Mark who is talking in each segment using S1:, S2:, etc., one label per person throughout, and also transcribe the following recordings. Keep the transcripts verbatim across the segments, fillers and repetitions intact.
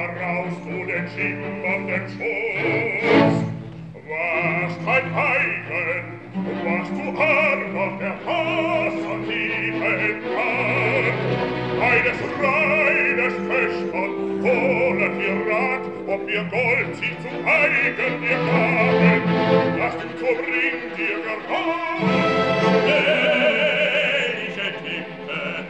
S1: braust du den schimmernden Schoß. Warst kein Eigen, warst du armer, der Hass an tiefen Tag. Eines reines Töchtern holen wir Rat, ob wir Gold sie zu eigen dir gaben. Lass du so bring dir Gerhard, welche Tippe,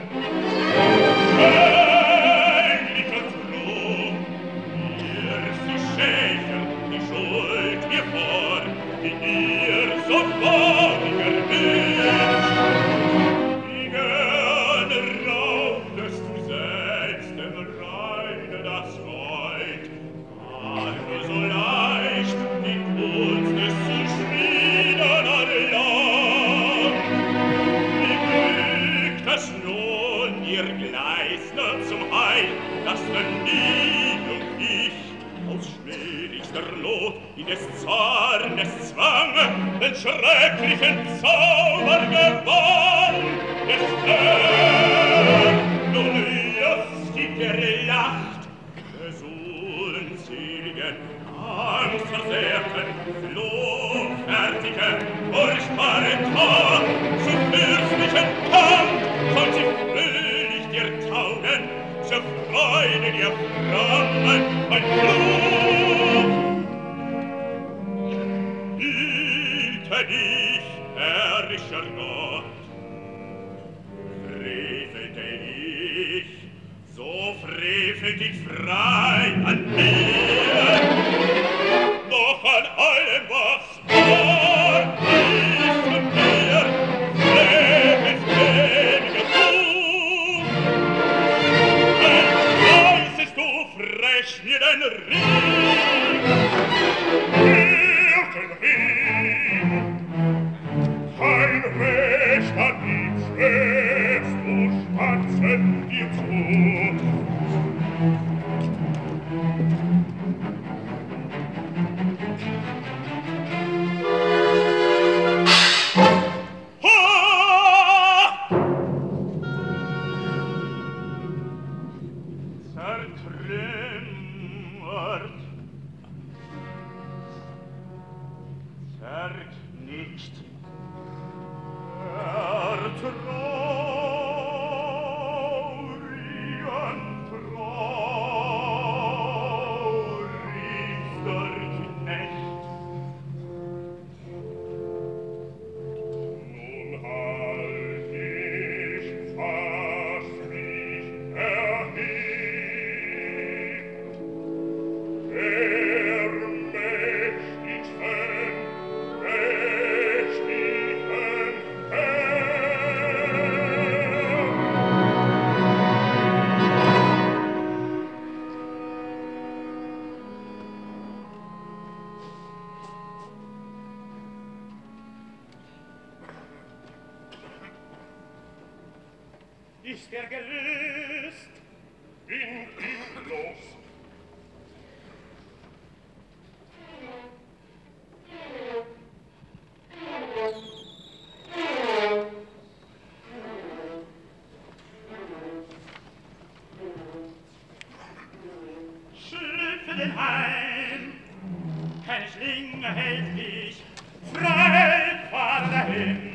S1: ähnlicher Trug, ihr sie schächer, die Schuld mir vor, die ihr so vorger wünscht. Wie gerne raubtest du selbst dem Reine das Gold, war nur so leicht, die Kunst es zu schmieden allang. Wie glückt es nun ihr Gleisner zum Heil, dass denn nie und ich aus schwierigster Not in des Zornes Zwang den schrecklichen Zauber gewann. Es wird nun lustig gelacht, des unzähligen, angstversehrten, flohfertigen, furchtbaren Tag zu fürstlichen Kampf soll sie fröhlich dir taugen, zur Freude dir flammen, mein Blut. Hüte dich, herrlicher Gott, frevelte ich, so frevelt ich frei an mir, doch an allem, was wahr ist von mir, frevelt weniger du. Entreißest du frech mir den Ring, den Ring, kein rechter Dieb schläfst du Spatzen dir zu. Ist er gelöst? Bin ich los. Schlüpfe den Heim, keine Schlinge hält dich,